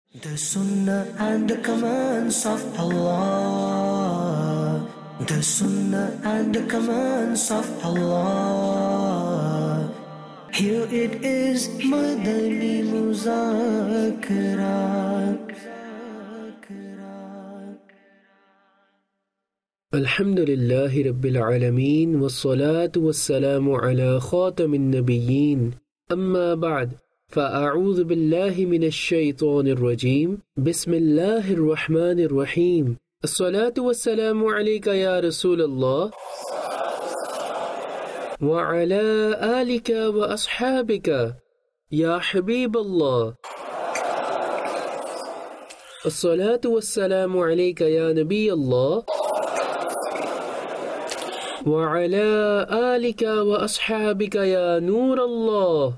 The Sunnah and the commands of Allah. The Sunnah and the commands of Allah. Here it is, Madani Muzakara. Alhamdulillahi Rabbil Alameen, wassalatu wassalamu ala khatamin nabiyyin, amma ba'd. فأعوذ بالله من الشيطان الرجيم بسم الله الرحمن الرحيم الصلاة والسلام عليك يا رسول الله وعلى آلك وأصحابك يا حبيب الله الصلاة والسلام عليك يا نبي الله وعلى آلك وأصحابك يا نور الله.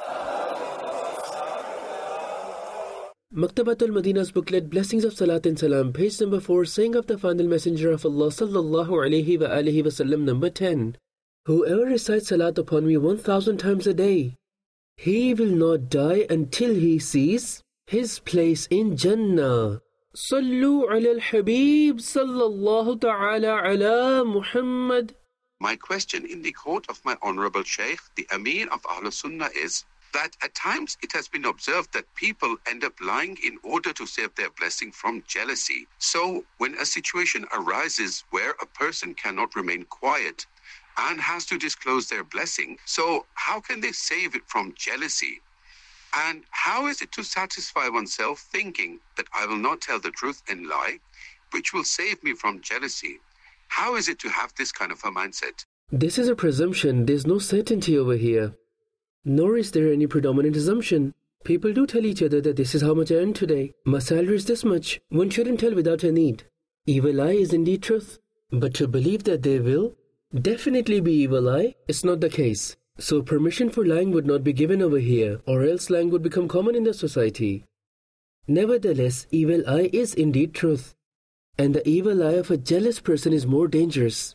Maktabatul Madina's booklet Blessings of Salat and Salam, page number 4, saying of the final messenger of Allah sallallahu alayhi wa alihi wasallam, number 10. Whoever recites salat upon me 1,000 times a day, he will not die until he sees his place in Jannah. Sallu ala al-Habib sallallahu ta'ala ala Muhammad. My question in the court of my Honorable Shaykh, the Amir of Ahlul Sunnah, is that at times it has been observed that people end up lying in order to save their blessing from jealousy. So when a situation arises where a person cannot remain quiet and has to disclose their blessing, so how can they save it from jealousy? And how is it to satisfy oneself thinking that I will not tell the truth and lie, which will save me from jealousy? How is it to have this kind of a mindset? This is a presumption. There's no certainty over here. Nor is there any predominant assumption. People do tell each other that this is how much I earned today. My salary is this much. One shouldn't tell without a need. Evil eye is indeed truth. But to believe that there will definitely be evil eye is not the case. So permission for lying would not be given over here, or else lying would become common in the society. Nevertheless, evil eye is indeed truth. And the evil eye of a jealous person is more dangerous.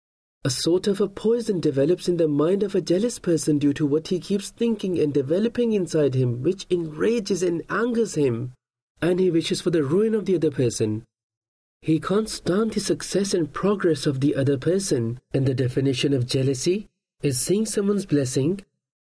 A sort of a poison develops in the mind of a jealous person due to what he keeps thinking and developing inside him, which enrages and angers him, and he wishes for the ruin of the other person. He can't stand the success and progress of the other person, and the definition of jealousy is seeing someone's blessing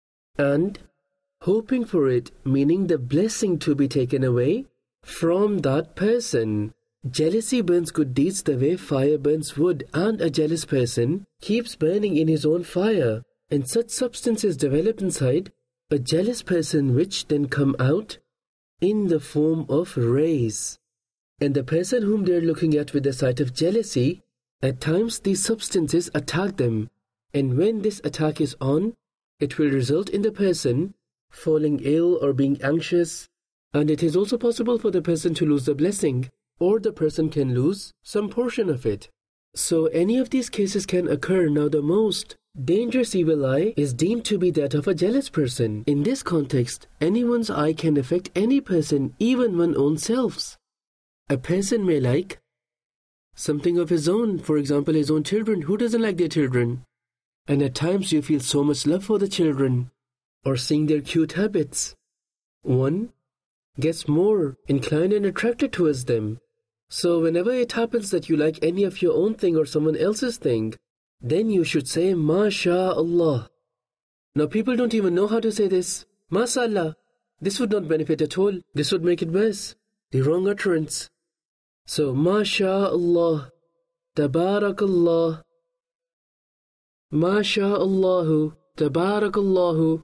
and hoping for it, meaning the blessing to be taken away from that person. Jealousy burns good deeds the way fire burns wood, and a jealous person keeps burning in his own fire, and such substances develop inside a jealous person which then come out in the form of rays. And the person whom they are looking at with the sight of jealousy, at times these substances attack them, and when this attack is on, it will result in the person falling ill or being anxious, and it is also possible for the person to lose the blessing, or the person can lose some portion of it. So any of these cases can occur. Now the most dangerous evil eye is deemed to be that of a jealous person. In this context, anyone's eye can affect any person, even one's own selves. A person may like something of his own, for example his own children. Who doesn't like their children? And at times you feel so much love for the children, or seeing their cute habits. One gets more inclined and attracted towards them. So whenever it happens that you like any of your own thing or someone else's thing, then you should say MashaAllah. Now people don't even know how to say this. MashaAllah. This would not benefit at all. This would make it worse. The wrong utterance. So MashaAllah. Tabarakallah. MashaAllahu. Tabarakallahu.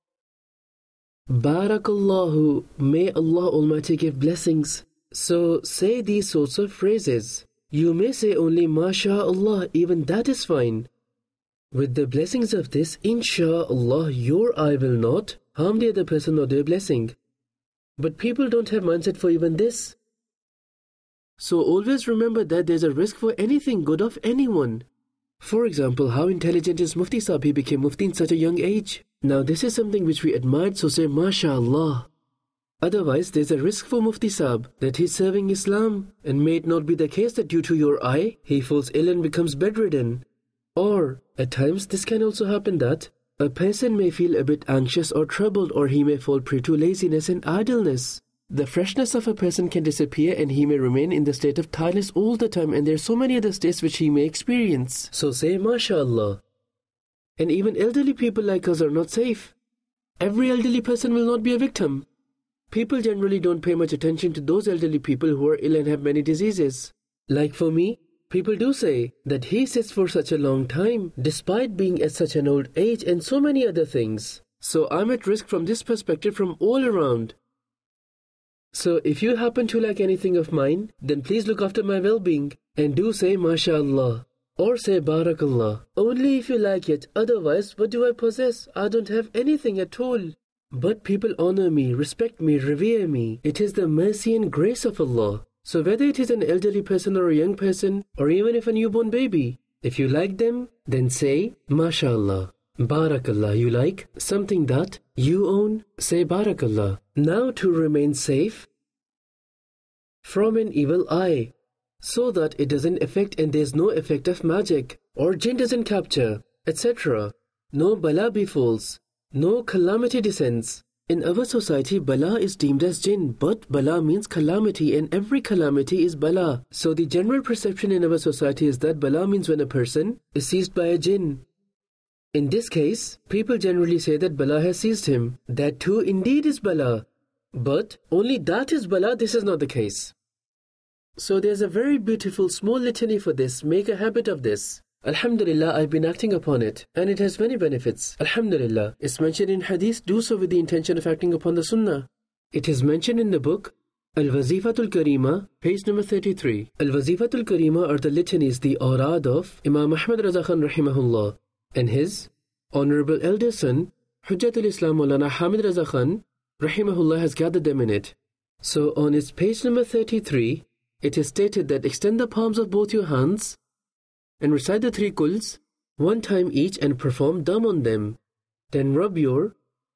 Barakallahu. May Allah Almighty give blessings. So say these sorts of phrases. You may say only MashaAllah, even that is fine. With the blessings of this, InshaAllah, your eye will not harm the other person or their blessing. But people don't have mindset for even this. So always remember that there's a risk for anything good of anyone. For example, how intelligent is Mufti Sahib? He became Mufti in such a young age. Now this is something which we admired, so say MashaAllah. Otherwise, there's a risk for Mufti Sahib that he's serving Islam, and may it not be the case that due to your eye, he falls ill and becomes bedridden. Or, at times, this can also happen that a person may feel a bit anxious or troubled, or he may fall prey to laziness and idleness. the freshness of a person can disappear and he may remain in the state of tiredness all the time, and there are so many other states which he may experience. So say MashaAllah. And even elderly people like us are not safe. Every elderly person will not be a victim. People generally don't pay much attention to those elderly people who are ill and have many diseases. Like for me, people do say that he sits for such a long time despite being at such an old age and so many other things. So I'm at risk from this perspective from all around. So if you happen to like anything of mine, then please look after my well-being and do say MashaAllah or say Barakallah. Only if you like it, otherwise what do I possess? I don't have anything at all. But people honor me, respect me, revere me. It is the mercy and grace of Allah. So whether it is an elderly person or a young person, or even if a newborn baby, if you like them, then say MashaAllah. Barakallah. You like something that you own? Say Barakallah. Now to remain safe from an evil eye, so that it doesn't affect and there's no effect of magic, or jinn doesn't capture, etc. No bala befalls. No calamity descends. In our society, bala is deemed as jinn, but bala means calamity and every calamity is bala. So the general perception in our society is that bala means when a person is seized by a jinn. In this case, people generally say that bala has seized him. That too indeed is bala. But only that is bala, this is not the case. So there's a very beautiful small litany for this. Make a habit of this. Alhamdulillah, I've been acting upon it, and it has many benefits. Alhamdulillah. It's mentioned in Hadith, do so with the intention of acting upon the Sunnah. It is mentioned in the book, Al-Wazifatul Karima, page number 33. Al-Wazifatul Karima are the litanies, the awrad of Imam Ahmad Raza Khan rahimahullah, and his honorable elder son, Hujjatul Islam Maulana Hamid Raza Khan rahimahullah has gathered them in it. So on its page number 33, it is stated that extend the palms of both your hands and recite the 3 kuls one time each and perform dam on them. Then rub your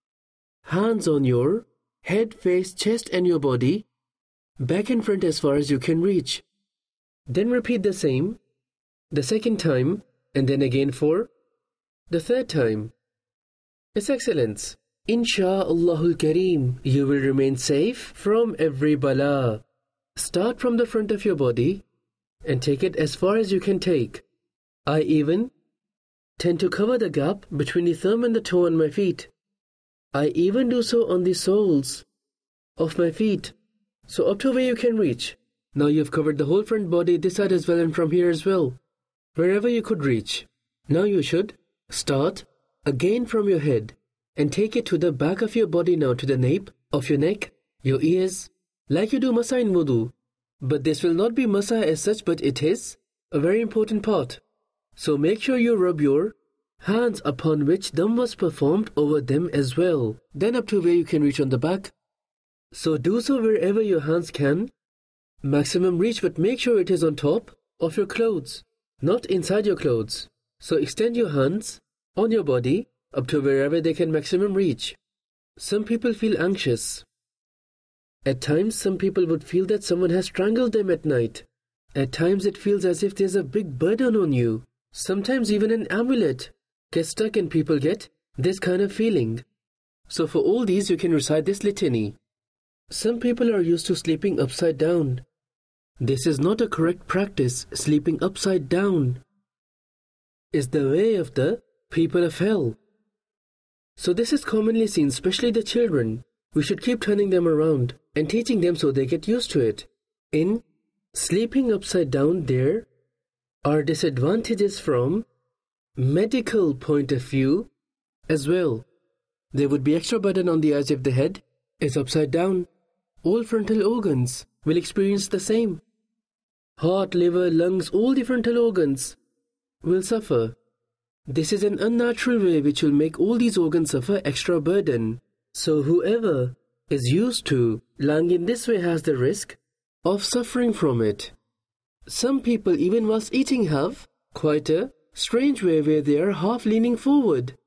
hands on your head, face, chest and your body, back and front as far as you can reach. Then repeat the same the 2nd time and then again for the 3rd time. It's excellence. Insha'Allahul Kareem, you will remain safe from every bala. Start from the front of your body and take it as far as you can take. I even tend to cover the gap between the thumb and the toe on my feet. I even do so on the soles of my feet. So up to where you can reach. Now you've covered the whole front body, this side as well and from here as well. Wherever you could reach. Now you should start again from your head and take it to the back of your body now, to the nape of your neck, your ears, like you do masa in wudu. But this will not be masa as such, but it is a very important part. So make sure you rub your hands upon which dam was performed over them as well. Then up to where you can reach on the back. So do so wherever your hands can maximum reach, but make sure it is on top of your clothes, not inside your clothes. So extend your hands on your body up to wherever they can maximum reach. Some people feel anxious. At times some people would feel that someone has strangled them at night. At times it feels as if there's a big burden on you. Sometimes even an amulet gets stuck and people get this kind of feeling. So for all these you can recite this litany. Some people are used to sleeping upside down. This is not a correct practice. Sleeping upside down is the way of the people of hell. So this is commonly seen, especially the children. We should keep turning them around and teaching them so they get used to it. In sleeping upside down, there are disadvantages from medical point of view as well. There would be extra burden on the eyes if the head is upside down. All frontal organs will experience the same. Heart, liver, lungs, all the frontal organs will suffer. This is an unnatural way which will make all these organs suffer extra burden. So whoever is used to lying in this way has the risk of suffering from it. Some people even whilst eating have quite a strange way where they are half leaning forward.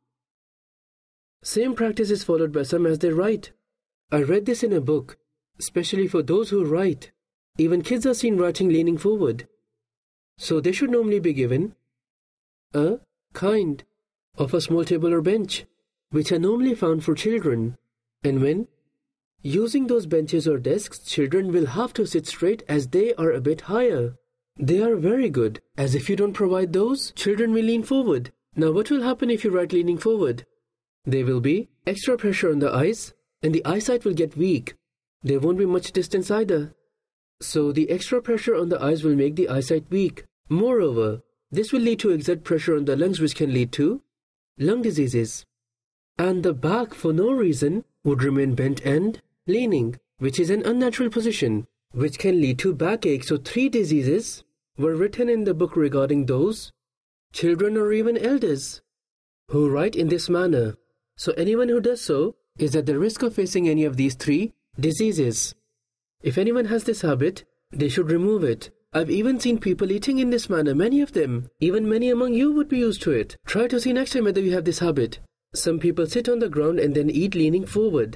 Same practice is followed by some as they write. I read this in a book, especially for those who write. Even kids are seen writing leaning forward. So they should normally be given a kind of a small table or bench, which are normally found for children. And when Using those benches or desks, children will have to sit straight as they are a bit higher. They are very good, as if you don't provide those, children will lean forward. Now what will happen if you write leaning forward? There will be extra pressure on the eyes, and the eyesight will get weak. There won't be much distance either. So the extra pressure on the eyes will make the eyesight weak. Moreover, this will lead to exert pressure on the lungs, which can lead to lung diseases. And the back, for no reason, would remain bent and leaning, which is an unnatural position, which can lead to backache. So 3 diseases were written in the book regarding those children or even elders who write in this manner. So anyone who does so is at the risk of facing any of these 3 diseases. If anyone has this habit, they should remove it. I've even seen people eating in this manner, many of them. Even many among you would be used to it. Try to see next time whether you have this habit. Some people sit on the ground and then eat leaning forward.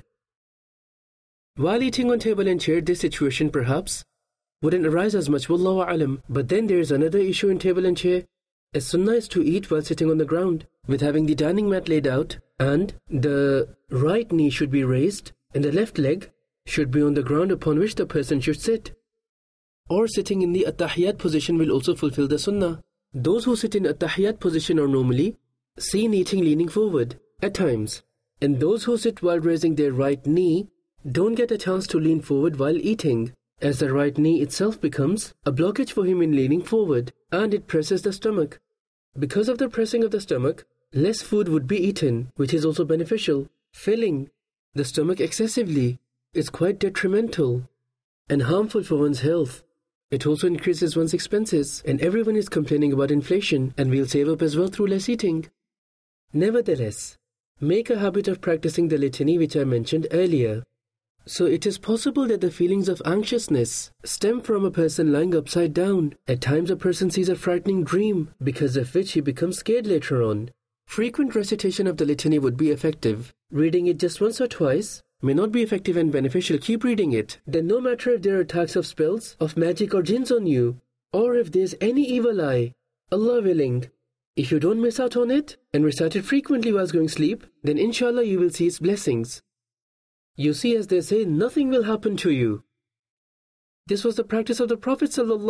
While eating on table and chair, this situation perhaps wouldn't arise as much, wallahu alam. But then there is another issue in table and chair. A sunnah is to eat while sitting on the ground, with having the dining mat laid out, and the right knee should be raised, and the left leg should be on the ground upon which the person should sit. Or sitting in the at-tahiyyat position will also fulfill the sunnah. Those who sit in at-tahiyyat position are normally seen eating leaning forward at times, and those who sit while raising their right knee don't get a chance to lean forward while eating, as the right knee itself becomes a blockage for him in leaning forward, and it presses the stomach. Because of the pressing of the stomach, less food would be eaten, which is also beneficial. Filling the stomach excessively is quite detrimental and harmful for one's health. It also increases one's expenses, and everyone is complaining about inflation, and we'll save up as well through less eating. Nevertheless, make a habit of practicing the litany which I mentioned earlier. So it is possible that the feelings of anxiousness stem from a person lying upside down. At times a person sees a frightening dream, because of which he becomes scared later on. Frequent recitation of the litany would be effective. Reading it just once or twice may not be effective and beneficial. Keep reading it. Then no matter if there are attacks of spells, of magic or jinns on you, or if there's any evil eye, Allah willing, if you don't miss out on it and recite it frequently whilst going to sleep, then inshallah you will see its blessings. You see, as they say, nothing will happen to you. This was the practice of the Prophet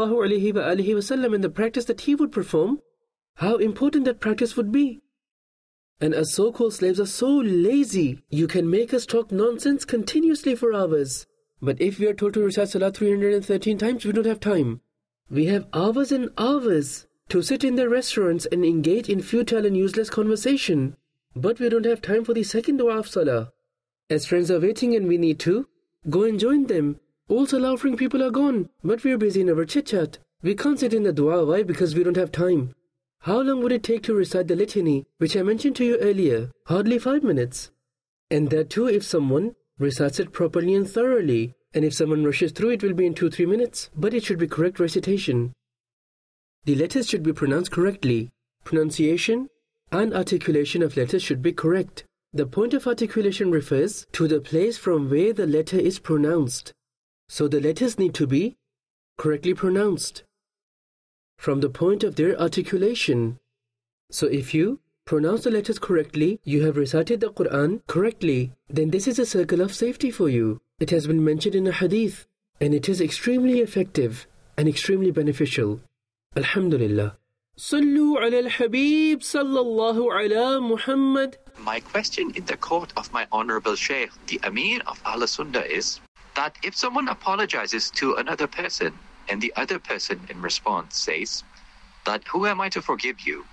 ﷺ, and the practice that he would perform. How important that practice would be. And as so-called slaves are so lazy, you can make us talk nonsense continuously for hours. But if we are told to recite Salah 313 times, we don't have time. We have hours and hours to sit in the restaurants and engage in futile and useless conversation. But we don't have time for the second dua of Salah. As friends are waiting and we need to go and join them. All Salah offering people are gone, but we are busy in our chit-chat. We can't sit in the dua. Why? Because we don't have time. How long would it take to recite the litany, which I mentioned to you earlier? Hardly 5 minutes. And that too if someone recites it properly and thoroughly. And if someone rushes through, it will be in 2-3 minutes. But it should be correct recitation. The letters should be pronounced correctly. Pronunciation and articulation of letters should be correct. The point of articulation refers to the place from where the letter is pronounced. So the letters need to be correctly pronounced from the point of their articulation. So if you pronounce the letters correctly, you have recited the Quran correctly, then this is a circle of safety for you. It has been mentioned in a hadith, and it is extremely effective and extremely beneficial. Alhamdulillah. Sallu ala al-Habib sallallahu ala Muhammad. My question in the court of my Honorable Shaykh, the Amir of Ahl Sunnah, is that if someone apologizes to another person and the other person in response says that, "Who am I to forgive you?"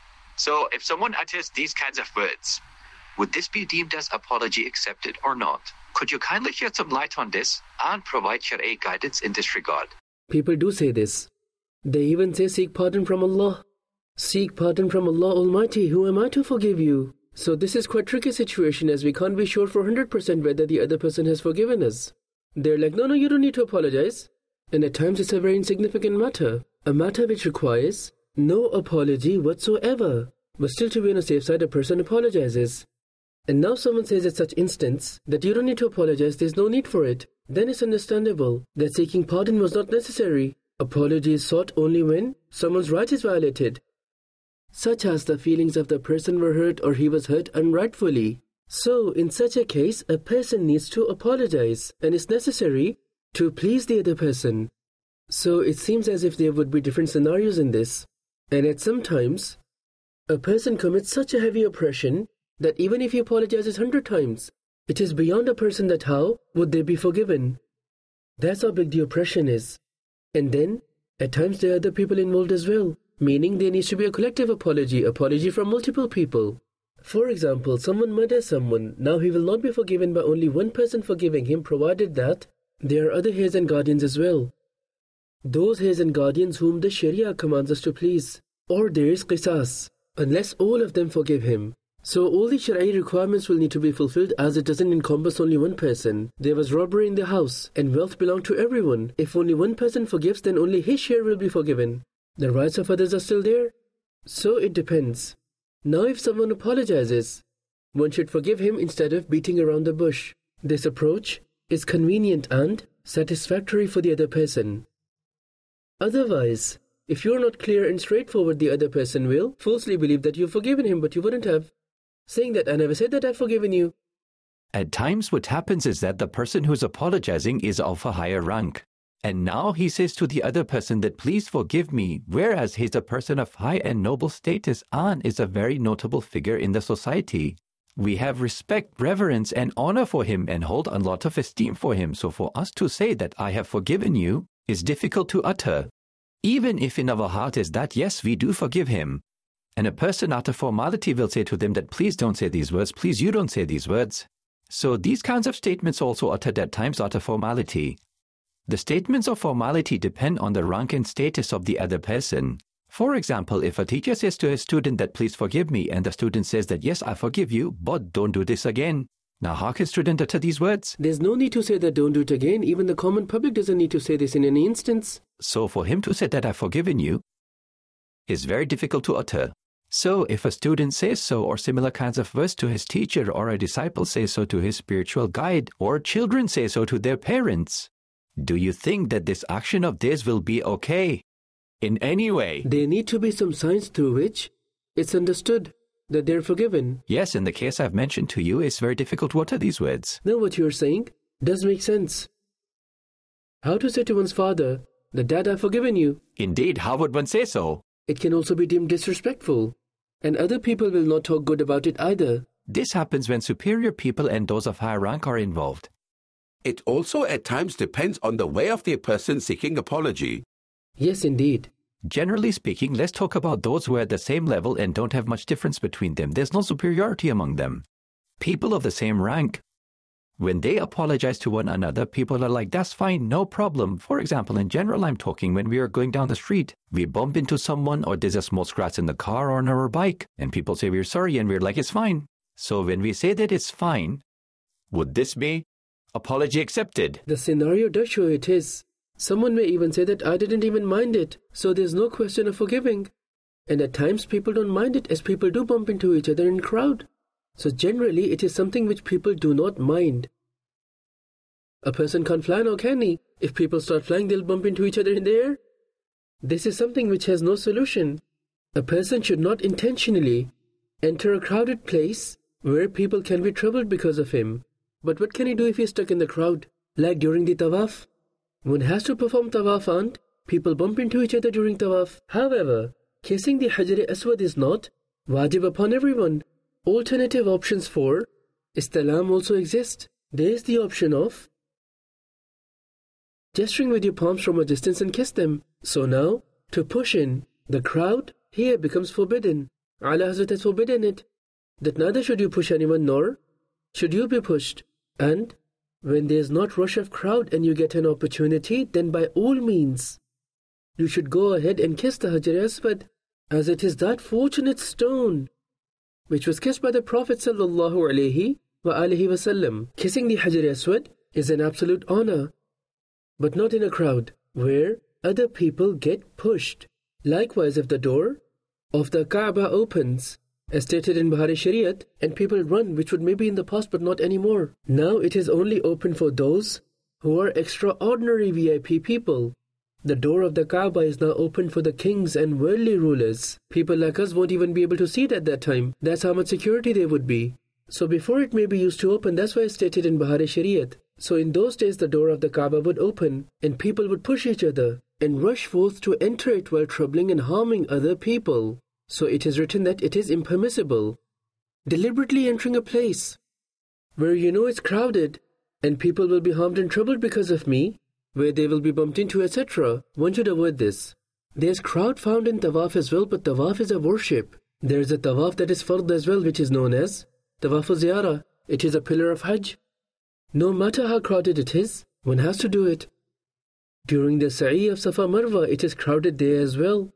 So if someone utters these kinds of words, would this be deemed as apology accepted or not? Could you kindly shed some light on this and provide Shari'i guidance in this regard? People do say this. They even say, "Seek pardon from Allah. Seek pardon from Allah Almighty. Who am I to forgive you?" So this is quite a tricky situation, as we can't be sure for 100% whether the other person has forgiven us. They're like, no, you don't need to apologize. And at times it's a very insignificant matter. A matter which requires no apology whatsoever. But still, to be on a safe side, a person apologizes. And now someone says at such instance that you don't need to apologize, there's no need for it. Then it's understandable that seeking pardon was not necessary. Apology is sought only when someone's right is violated, such as the feelings of the person were hurt or he was hurt unrightfully. So, in such a case, a person needs to apologize, and it's necessary to please the other person. So, it seems as if there would be different scenarios in this. And at some times, a person commits such a heavy oppression that even if he apologizes 100 times, it is beyond a person that how would they be forgiven. That's how big the oppression is. And then, at times there are other people involved as well, meaning there needs to be a collective apology from multiple people. For example, someone murders someone. Now he will not be forgiven by only one person forgiving him, provided that there are other heirs and guardians as well. Those heirs and guardians whom the Sharia commands us to please. Or there is qisas, unless all of them forgive him. So all the Sharia requirements will need to be fulfilled, as it doesn't encompass only one person. There was robbery in the house, and wealth belonged to everyone. If only one person forgives, then only his share will be forgiven. The rights of others are still there. So it depends. Now if someone apologizes, one should forgive him instead of beating around the bush. This approach is convenient and satisfactory for the other person. Otherwise, if you're not clear and straightforward, the other person will falsely believe that you've forgiven him, but you wouldn't have, saying that I never said that I've forgiven you. At times what happens is that the person who's apologizing is of a higher rank. And now he says to the other person that please forgive me, whereas he's a person of high and noble status and is a very notable figure in the society. We have respect, reverence, and honor for him and hold a lot of esteem for him. So for us to say that I have forgiven you is difficult to utter. Even if in our heart is that, yes, we do forgive him. And a person out of formality will say to them that please don't say these words, please you don't say these words. So these kinds of statements also uttered at times out of formality. The statements of formality depend on the rank and status of the other person. For example, if a teacher says to a student that please forgive me, and the student says that yes, I forgive you, but don't do this again. Now how can a student utter these words? There's no need to say that don't do it again. Even the common public doesn't need to say this in any instance. So for him to say that I've forgiven you is very difficult to utter. So if a student says so, or similar kinds of words to his teacher, or a disciple says so to his spiritual guide, or children say so to their parents, do you think that this action of theirs will be okay in any way? There need to be some signs through which it's understood that they're forgiven. Yes, in the case I've mentioned to you, it's very difficult to utter these words. Now what you're saying does make sense. How to say to one's father that Dad, I've forgiven you. Indeed, how would one say so? It can also be deemed disrespectful, and other people will not talk good about it either. This happens when superior people and those of high rank are involved. It also at times depends on the way of the person seeking apology. Yes, indeed. Generally speaking, let's talk about those who are at the same level and don't have much difference between them. There's no superiority among them. People of the same rank, when they apologize to one another, people are like, that's fine, no problem. For example, in general, I'm talking when we are going down the street, we bump into someone or there's a small scratch in the car or on our bike, and people say we're sorry and we're like, it's fine. So when we say that it's fine, would this be apology accepted? The scenario does show it is. Someone may even say that I didn't even mind it, so there's no question of forgiving. And at times people don't mind it, as people do bump into each other in crowd. So generally it is something which people do not mind. A person can't fly now, can he? If people start flying, they'll bump into each other in the air. This is something which has no solution. A person should not intentionally enter a crowded place where people can be troubled because of him. But what can he do if he's stuck in the crowd? Like during the tawaf. One has to perform tawaf and people bump into each other during tawaf. However, kissing the Hajar Aswad is not wajib upon everyone. Alternative options for istilam also exist. There is the option of gesturing with your palms from a distance and kiss them. So now, to push in the crowd here becomes forbidden. Ala Hazrat has forbidden it. That neither should you push anyone nor should you be pushed. And when there is not rush of crowd and you get an opportunity, then by all means, you should go ahead and kiss the Hajar Aswad, as it is that fortunate stone which was kissed by the Prophet ﷺ. Kissing the Hajar Aswad is an absolute honor, but not in a crowd where other people get pushed. Likewise, if the door of the Kaaba opens, as stated in Bahari Shariat, and people run, which would maybe in the past but not anymore. Now it is only open for those who are extraordinary VIP people. The door of the Kaaba is now open for the kings and worldly rulers. People like us won't even be able to see it at that time. That's how much security there would be. So before it may be used to open, that's why it's stated in Bahari Shariat. So in those days the door of the Kaaba would open and people would push each other and rush forth to enter it while troubling and harming other people. So it is written that it is impermissible. Deliberately entering a place where you know it's crowded and people will be harmed and troubled because of me, where they will be bumped into, etc. One should avoid this. There's crowd found in Tawaf as well, but Tawaf is a worship. There's a Tawaf that is Fard as well, which is known as Tawaf al-Ziyarah. It is a pillar of Hajj. No matter how crowded it is, one has to do it. During the Sa'i of Safa Marwa, it is crowded there as well.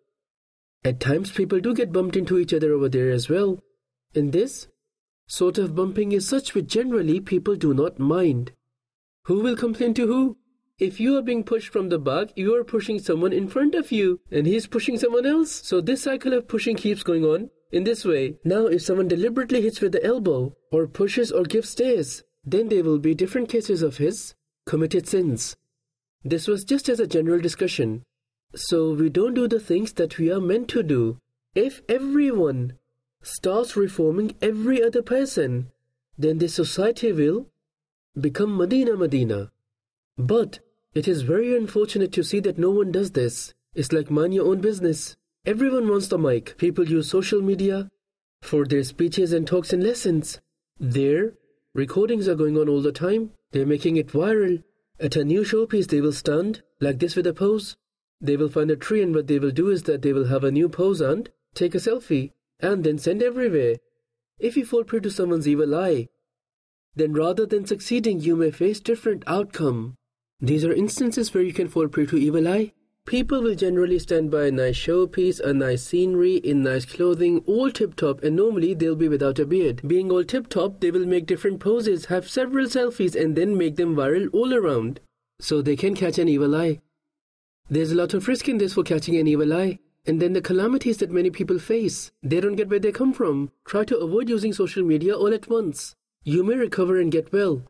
At times people do get bumped into each other over there as well. And this sort of bumping is such which generally people do not mind. Who will complain to who? If you are being pushed from the back, you are pushing someone in front of you and he is pushing someone else. So this cycle of pushing keeps going on in this way. Now if someone deliberately hits with the elbow or pushes or gives stares, then there will be different cases of his committed sins. This was just as a general discussion. So we don't do the things that we are meant to do. If everyone starts reforming every other person, then this society will become Medina. But it is very unfortunate to see that no one does this. It's like mind your own business. Everyone wants the mic. People use social media for their speeches and talks and lessons. Their recordings are going on all the time. They're making it viral. At a new showpiece, they will stand like this with a pose. They will find a tree and what they will do is that they will have a new pose and take a selfie and then send everywhere. If you fall prey to someone's evil eye, then rather than succeeding, you may face different outcome. These are instances where you can fall prey to evil eye. People will generally stand by a nice showpiece, a nice scenery, in nice clothing, all tip-top, and normally they'll be without a beard. Being all tip-top, they will make different poses, have several selfies, and then make them viral all around. So they can catch an evil eye. There's a lot of risk in this for catching an evil eye. And then the calamities that many people face. They don't get where they come from. Try to avoid using social media all at once. You may recover and get well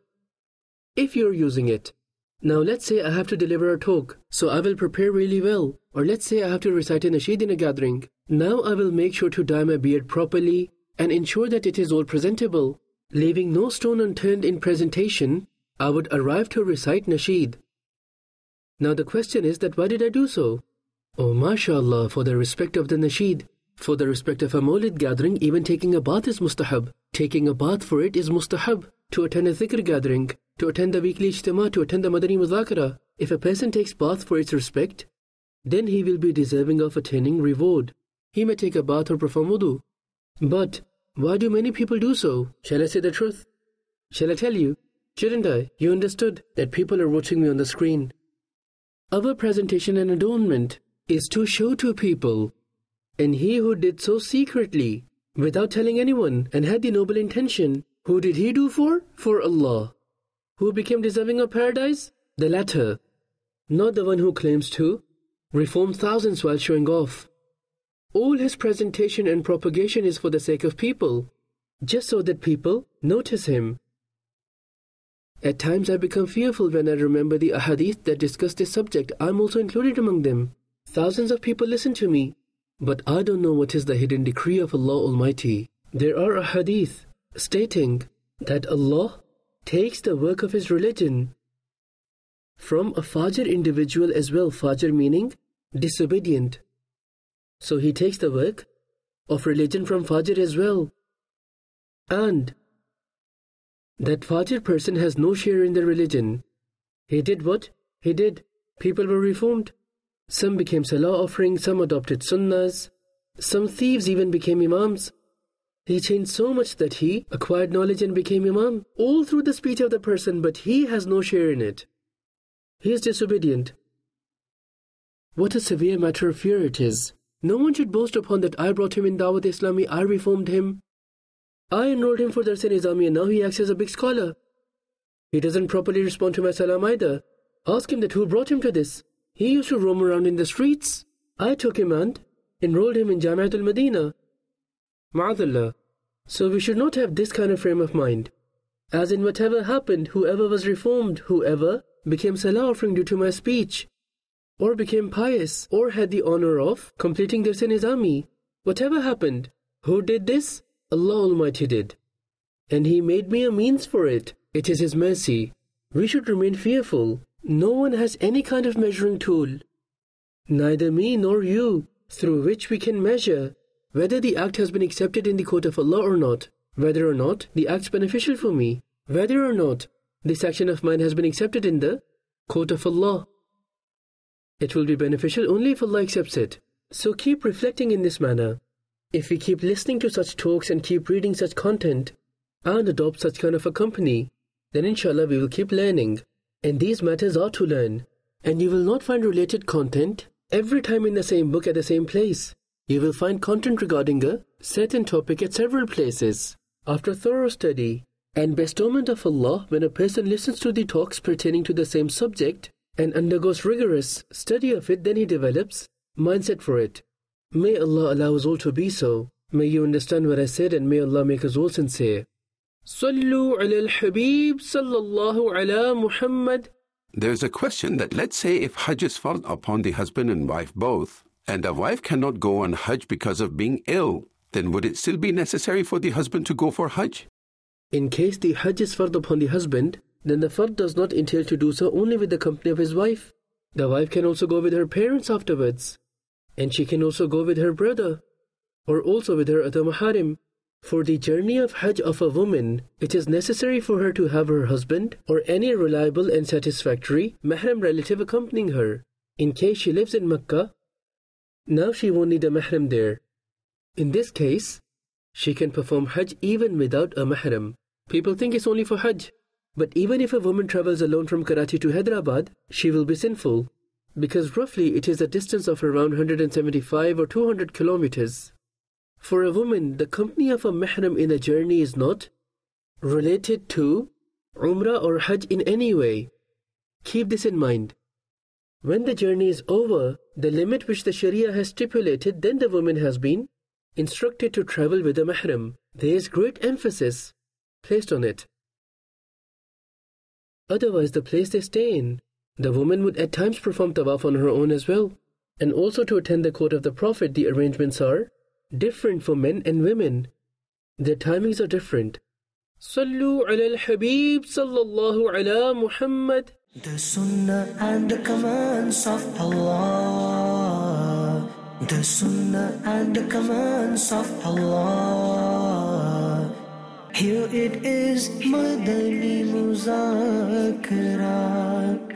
if you're using it. Now let's say I have to deliver a talk, so I will prepare really well. Or let's say I have to recite a nasheed in a gathering. Now I will make sure to dye my beard properly and ensure that it is all presentable. Leaving no stone unturned in presentation, I would arrive to recite nasheed. Now the question is that why did I do so? Oh mashallah, for the respect of the nasheed. For the respect of a Mawlid gathering, even taking a bath is mustahab. Taking a bath for it is mustahab. To attend a dhikr gathering, to attend the weekly ijtima, to attend the Madani Mudhakara. If a person takes bath for its respect, then he will be deserving of attaining reward. He may take a bath or perform wudu. But why do many people do so? Shall I say the truth? Shall I tell you? Shouldn't I? You understood that people are watching me on the screen. Our presentation and adornment is to show to people. And he who did so secretly, without telling anyone, and had the noble intention, who did he do for? For Allah. Who became deserving of paradise? The latter. Not the one who claims to reform thousands while showing off. All his presentation and propagation is for the sake of people, just so that people notice him. At times I become fearful when I remember the ahadith that discuss this subject. I'm also included among them. Thousands of people listen to me, but I don't know what is the hidden decree of Allah Almighty. There are ahadith stating that Allah takes the work of His religion from a Fajr individual as well. Fajr meaning disobedient. So He takes the work of religion from Fajr as well. And that Fajr person has no share in the religion. He did what? He did. People were reformed. Some became salah offering, some adopted sunnahs, some thieves even became imams. He changed so much that he acquired knowledge and became imam, all through the speech of the person, but he has no share in it. He is disobedient. What a severe matter of fear it is. No one should boast upon that I brought him in Dawat Islami, I reformed him. I enrolled him for Dars Nizami and now he acts as a big scholar. He doesn't properly respond to my salam either. Ask him that who brought him to this. He used to roam around in the streets. I took him and enrolled him in Jamiatul Medina. Ma'adallah. So we should not have this kind of frame of mind. As in whatever happened, whoever was reformed, whoever became salah offering due to my speech, or became pious, or had the honor of completing their Nizami, whatever happened, who did this? Allah Almighty did. and He made me a means for it. It is His mercy. We should remain fearful. No one has any kind of measuring tool, neither me nor you, through which we can measure whether the act has been accepted in the court of Allah or not, whether or not the act's beneficial for me, whether or not this action of mine has been accepted in the court of Allah. It will be beneficial only if Allah accepts it. So keep reflecting in this manner. If we keep listening to such talks and keep reading such content and adopt such kind of a company, then inshallah we will keep learning. And these matters are to learn. And you will not find related content every time in the same book at the same place. You will find content regarding a certain topic at several places. After thorough study and bestowment of Allah, when a person listens to the talks pertaining to the same subject and undergoes rigorous study of it, then he develops mindset for it. May Allah allow us all to be so. May you understand what I said, and may Allah make us all sincere. Sallu ala al-Habib sallallahu ala Muhammad. There's a question that let's say if Hajj is fard upon the husband and wife both, and a wife cannot go on Hajj because of being ill, then would it still be necessary for the husband to go for Hajj? In case the Hajj is fard upon the husband, then the fard does not entail to do so only with the company of his wife. The wife can also go with her parents afterwards, and she can also go with her brother, or also with her other maharim. For the journey of Hajj of a woman, it is necessary for her to have her husband or any reliable and satisfactory mahram relative accompanying her. In case she lives in Mecca, now she won't need a mahram there. In this case, she can perform Hajj even without a mahram. People think it's only for Hajj, but even if a woman travels alone from Karachi to Hyderabad, she will be sinful, because roughly it is a distance of around 175 or 200 kilometers. For a woman, the company of a mahram in a journey is not related to Umrah or Hajj in any way. Keep this in mind. When the journey is over, the limit which the Sharia has stipulated, then the woman has been instructed to travel with a mahram. There is great emphasis placed on it. Otherwise, the place they stay in, the woman would at times perform tawaf on her own as well. And also to attend the court of the Prophet, the arrangements are different for men and women. Their timings are different. Sallu ala al-Habib sallallahu ala Muhammad. The Sunnah and the commands of Allah. The Sunnah and the commands of Allah. Here it is, Madani Muzakara.